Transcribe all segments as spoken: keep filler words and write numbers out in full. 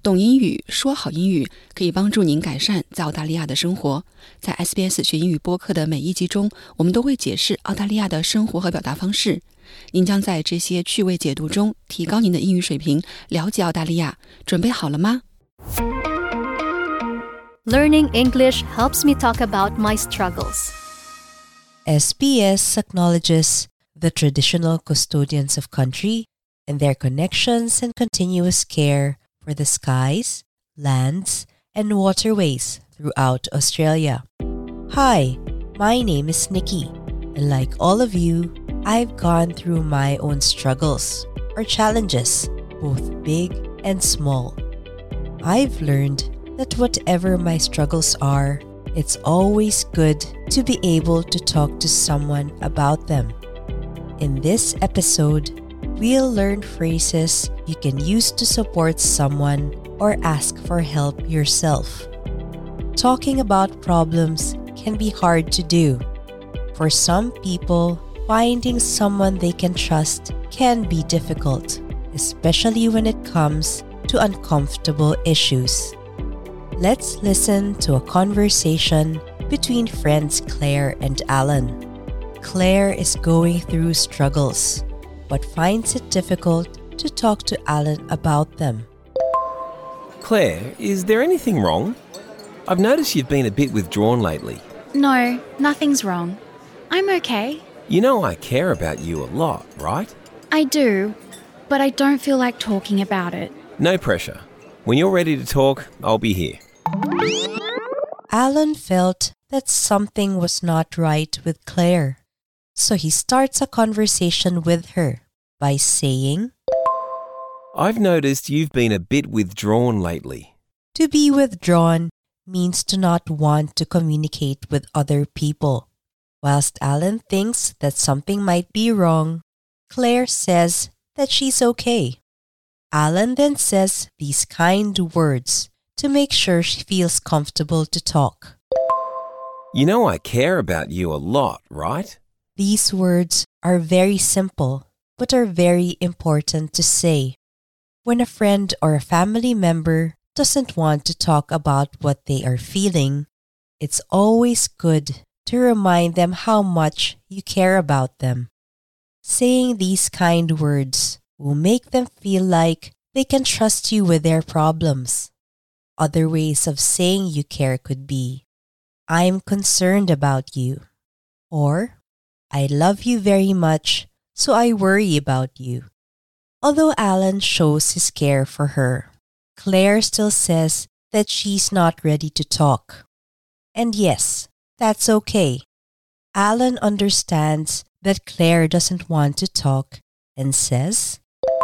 懂英语，说好英语，可以帮助您改善在澳大利亚的生活。在 S B S 学英语播客的每一集中，我们都会解释澳大利亚的生活和表达方式。您将在这些趣味解读中提高您的英语水平，了解澳大利亚。准备好了吗？ Learning English helps me talk about my struggles. S B S acknowledges the traditional custodians of country and their connections and continuous care for the skies, lands, and waterways throughout Australia. Hi, my name is Nikki, and like all of you, I've gone through my own struggles or challenges, both big and small. I've learned that whatever my struggles are, it's always good to be able to talk to someone about them. In this episode, we'll learn phrases you can use to support someone or ask for help yourself. Talking about problems can be hard to do. For some people, finding someone they can trust can be difficult, especially when it comes to uncomfortable issues. Let's listen to a conversation between friends Claire and Alan. Claire is going through struggles, but finds it difficult to talk to Alan about them. Claire, is there anything wrong? I've noticed you've been a bit withdrawn lately. No, nothing's wrong. I'm okay. You know I care about you a lot, right? I do, but I don't feel like talking about it. No pressure. When you're ready to talk, I'll be here. Alan felt that something was not right with Claire, so he starts a conversation with her by saying, I've noticed you've been a bit withdrawn lately. To be withdrawn means to not want to communicate with other people. Whilst Alan thinks that something might be wrong, Claire says that she's okay. Alan then says these kind words to make sure she feels comfortable to talk. You know I care about you a lot, right? These words are very simple, but are very important to say. When a friend or a family member doesn't want to talk about what they are feeling, it's always good to remind them how much you care about them. Saying these kind words will make them feel like they can trust you with their problems. Other ways of saying you care could be, I'm concerned about you, or I love you very much, so I worry about you. Although Alan shows his care for her, Claire still says that she's not ready to talk. And yes, that's okay. Alan understands that Claire doesn't want to talk and says,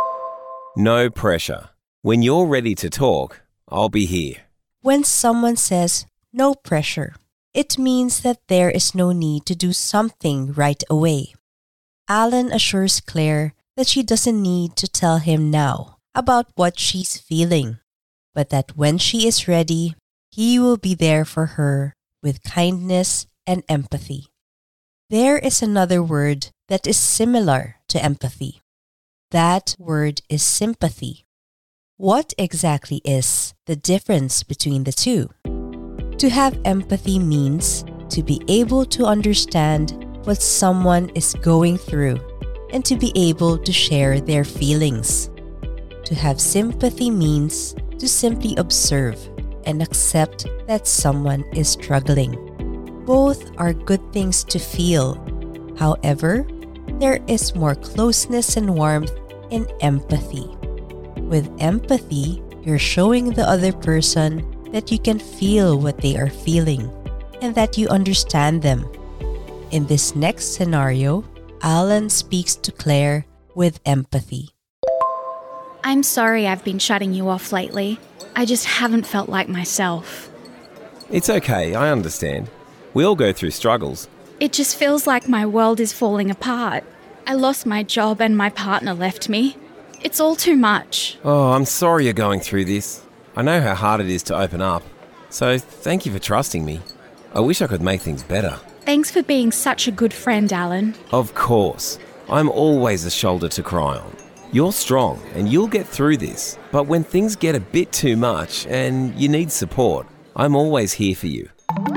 No pressure. When you're ready to talk, I'll be here. When someone says no pressure, it means that there is no need to do something right away. Alan assures Claire that she doesn't need to tell him now about what she's feeling, but that when she is ready, he will be there for her with kindness and empathy. There is another word that is similar to empathy. That word is sympathy. What exactly is the difference between the two? To have empathy means to be able to understand what someone is going through and to be able to share their feelings. To have sympathy means to simply observe and accept that someone is struggling. Both are good things to feel. However, there is more closeness and warmth in empathy. With empathy, you're showing the other person that you can feel what they are feeling and that you understand them. In this next scenario, Alan speaks to Claire with empathy. I'm sorry I've been shutting you off lately. I just haven't felt like myself. It's okay, I understand. We all go through struggles. It just feels like my world is falling apart. I lost my job and my partner left me. It's all too much. Oh, I'm sorry you're going through this. I know how hard it is to open up. So thank you for trusting me. I wish I could make things better. Thanks for being such a good friend, Alan. Of course. I'm always a shoulder to cry on. You're strong and you'll get through this. But when things get a bit too much and you need support, I'm always here for you.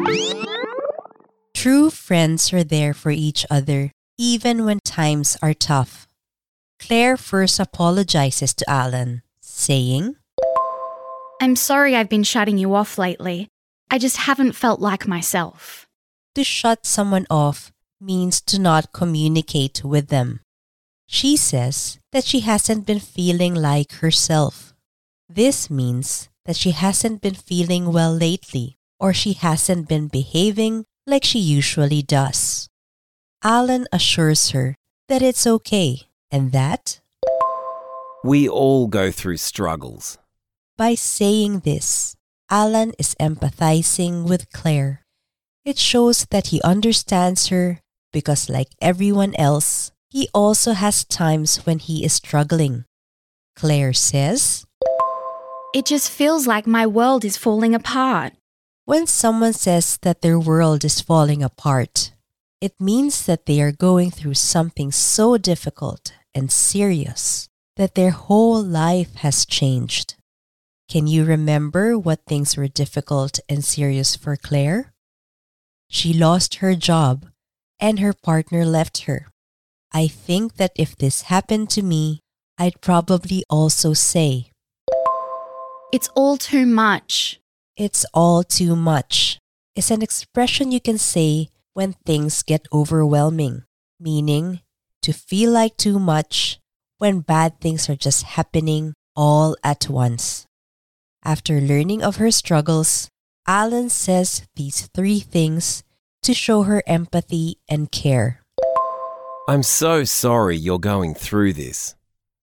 True friends are there for each other, even when times are tough. Claire first apologizes to Alan, saying, I'm sorry I've been shutting you off lately. I just haven't felt like myself. To shut someone off means to not communicate with them. She says that she hasn't been feeling like herself. This means that she hasn't been feeling well lately, or she hasn't been behaving like she usually does. Alan assures her that it's okay and that we all go through struggles. By saying this, Alan is empathizing with Claire. It shows that he understands her because, like everyone else, he also has times when he is struggling. Claire says, It just feels like my world is falling apart. When someone says that their world is falling apart, it means that they are going through something so difficult and serious that their whole life has changed. Can you remember what things were difficult and serious for Claire? She lost her job and her partner left her. I think that if this happened to me, I'd probably also say, It's all too much. It's all too much. It's an expression you can say when things get overwhelming, meaning to feel like too much when bad things are just happening all at once. After learning of her struggles, Alan says these three things to show her empathy and care. I'm so sorry you're going through this.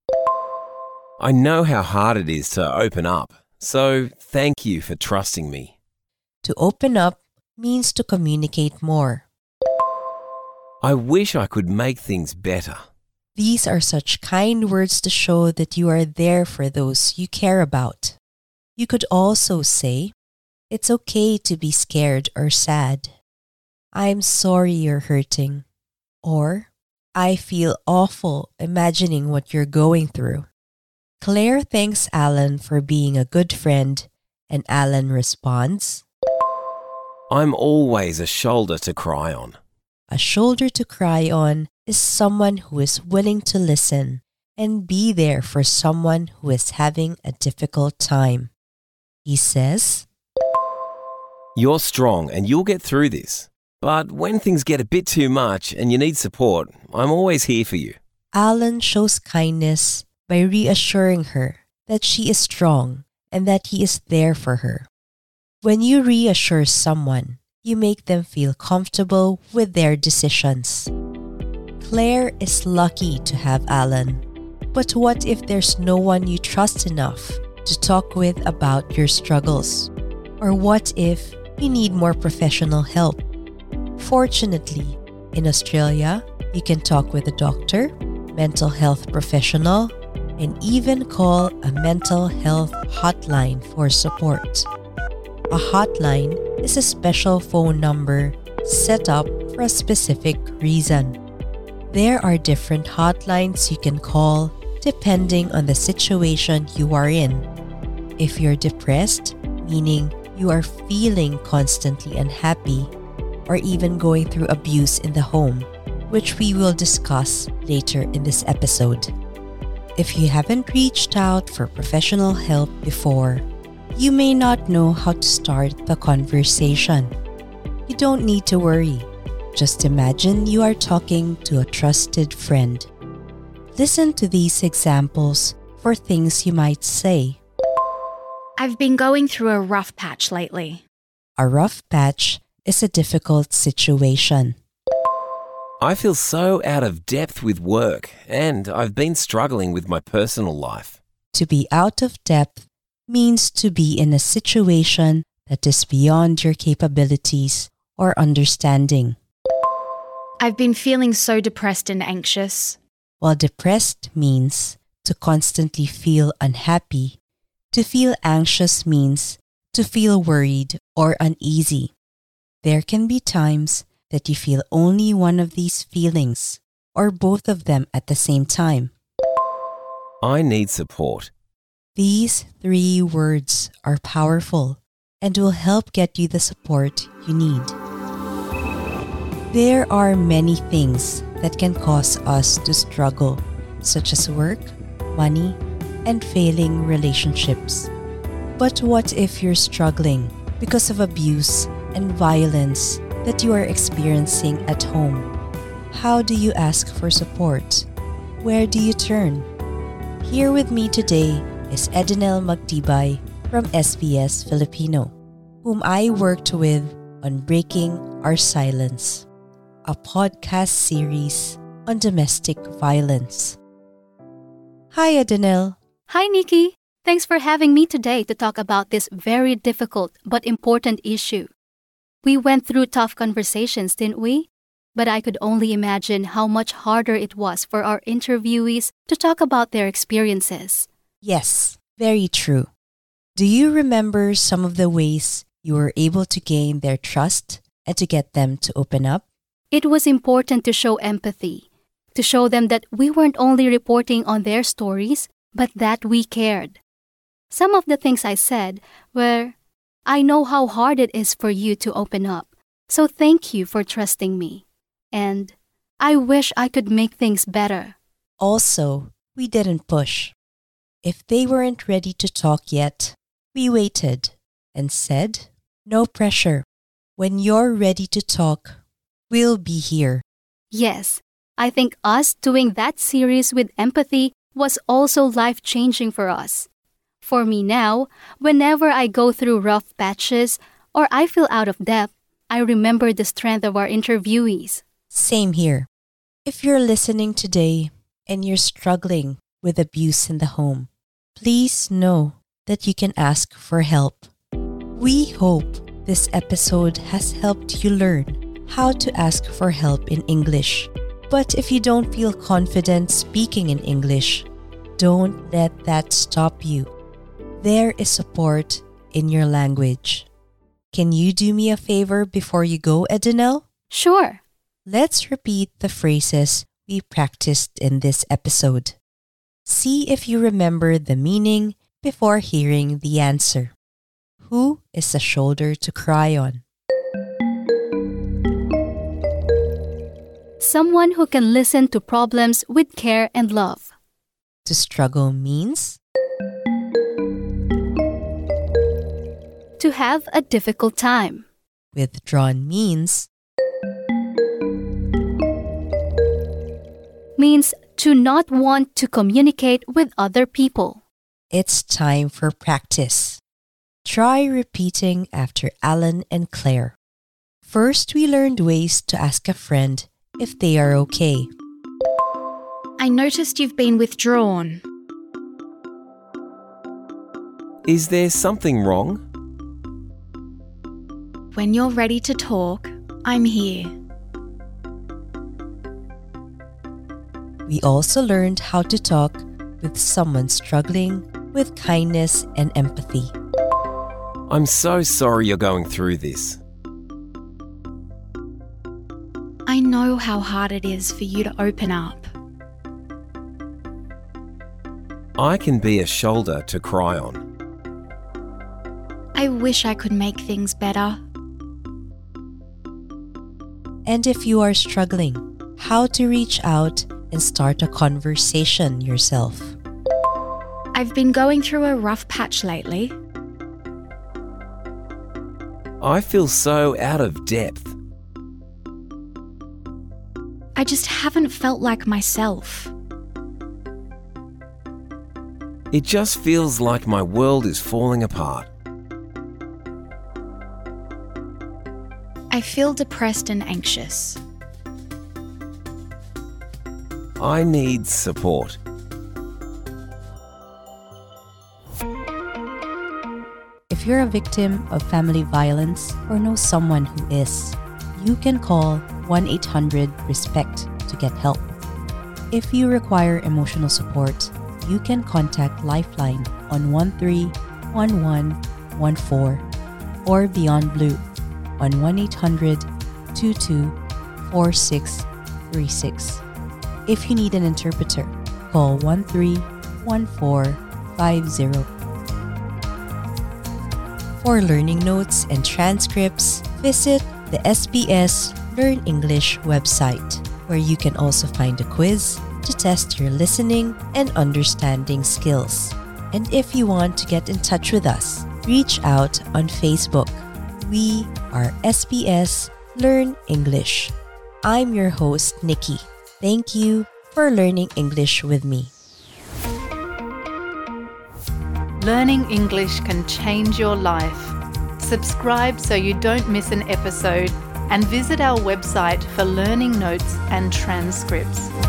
I know how hard it is to open up, so thank you for trusting me. To open up means to communicate more. I wish I could make things better. These are such kind words to show that you are there for those you care about. You could also say, It's okay to be scared or sad. I'm sorry you're hurting. Or, I feel awful imagining what you're going through. Claire thanks Alan for being a good friend, and Alan responds, I'm always a shoulder to cry on. A shoulder to cry on is someone who is willing to listen and be there for someone who is having a difficult time. He says, You're strong and you'll get through this. But when things get a bit too much and you need support, I'm always here for you. Alan shows kindness by reassuring her that she is strong and that he is there for her. When you reassure someone, you make them feel comfortable with their decisions. Claire is lucky to have Alan. But what if there's no one you trust enough to talk with about your struggles? Or what if you need more professional help? Fortunately, in Australia, you can talk with a doctor, mental health professional, and even call a mental health hotline for support. A hotline is a special phone number set up for a specific reason. There are different hotlines you can call depending on the situation you are in. If you're depressed, meaning you are feeling constantly unhappy, or even going through abuse in the home, which we will discuss later in this episode. If you haven't reached out for professional help before, you may not know how to start the conversation. You don't need to worry. Just imagine you are talking to a trusted friend. Listen to these examples for things you might say. I've been going through a rough patch lately. A rough patch is a difficult situation. I feel so out of depth with work and I've been struggling with my personal life. To be out of depth means to be in a situation that is beyond your capabilities or understanding. I've been feeling so depressed and anxious. While depressed means to constantly feel unhappy, to feel anxious means to feel worried or uneasy. There can be times that you feel only one of these feelings or both of them at the same time. I need support. These three words are powerful and will help get you the support you need. There are many things that can cause us to struggle, such as work, money, and failing relationships. But what if you're struggling because of abuse and violence that you are experiencing at home? How do you ask for support? Where do you turn? Here with me today is Edenel Magtibay from S B S Filipino, whom I worked with on Breaking Our Silence, a podcast series on domestic violence. Hi, Edenel. Hi, Nikki. Thanks for having me today to talk about this very difficult but important issue. We went through tough conversations, didn't we? But I could only imagine how much harder it was for our interviewees to talk about their experiences. Yes, very true. Do you remember some of the ways you were able to gain their trust and to get them to open up? It was important to show empathy, to show them that we weren't only reporting on their stories, but that we cared. Some of the things I said were, I know how hard it is for you to open up, so thank you for trusting me. And I wish I could make things better. Also, we didn't push. If they weren't ready to talk yet, we waited and said, no pressure. When you're ready to talk, we'll be here. Yes, I think us doing that series with empathy was also life-changing for us. For me now, whenever I go through rough patches or I feel out of depth, I remember the strength of our interviewees. Same here. If you're listening today and you're struggling with abuse in the home, please know that you can ask for help. We hope this episode has helped you learn how to ask for help in English. But if you don't feel confident speaking in English, don't let that stop you. There is support in your language. Can you do me a favor before you go, Edenel? Sure. Let's repeat the phrases we practiced in this episode. See if you remember the meaning before hearing the answer. Who is a shoulder to cry on? Someone who can listen to problems with care and love. To struggle means? To have a difficult time. Withdrawn means? Means to not want to communicate with other people. It's time for practice. Try repeating after Alan and Claire. First, we learned ways to ask a friend if they are okay. I noticed you've been withdrawn. Is there something wrong? When you're ready to talk, I'm here. We also learned how to talk with someone struggling with kindness and empathy. I'm so sorry you're going through this. I know how hard it is for you to open up. I can be a shoulder to cry on. I wish I could make things better. And if you are struggling, how to reach out and start a conversation yourself. I've been going through a rough patch lately. I feel so out of depth. I just haven't felt like myself. It just feels like my world is falling apart. I feel depressed and anxious. I need support. If you're a victim of family violence or know someone who is, you can call one eight hundred RESPECT to get help. If you require emotional support, you can contact Lifeline on one three one one one four or Beyond Blue on one eight hundred two two four six three six. If you need an interpreter, call one three one four five zero. For learning notes and transcripts, visit the S B S Learn English website, where you can also find a quiz to test your listening and understanding skills. And if you want to get in touch with us, reach out on Facebook. We are S B S Learn English. I'm your host, Nikki. Thank you for learning English with me. Learning English can change your life. Subscribe so you don't miss an episode, and visit our website for learning notes and transcripts.